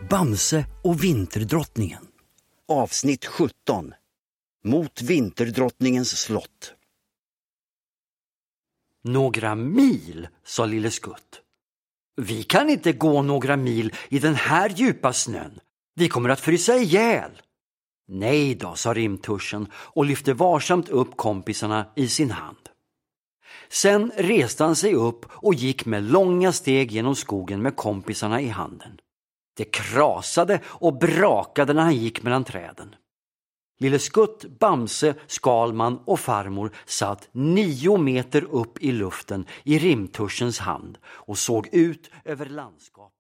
Bamse och Vinterdrottningen. Avsnitt 17. Mot Vinterdrottningens slott. Några mil, sa Lille Skutt. Vi kan inte gå några mil i den här djupa snön. Vi kommer att frysa ihjäl. Nej då, sa Rimtuschen och lyfte varsamt upp kompisarna i sin hand. Sen reste han sig upp och gick med långa steg genom skogen med kompisarna i handen. Det krasade och brakade när han gick mellan träden. Lille Skutt, Bamse, Skalman och farmor satt 9 meter upp i luften i Rimtuschens hand och såg ut över landskapet.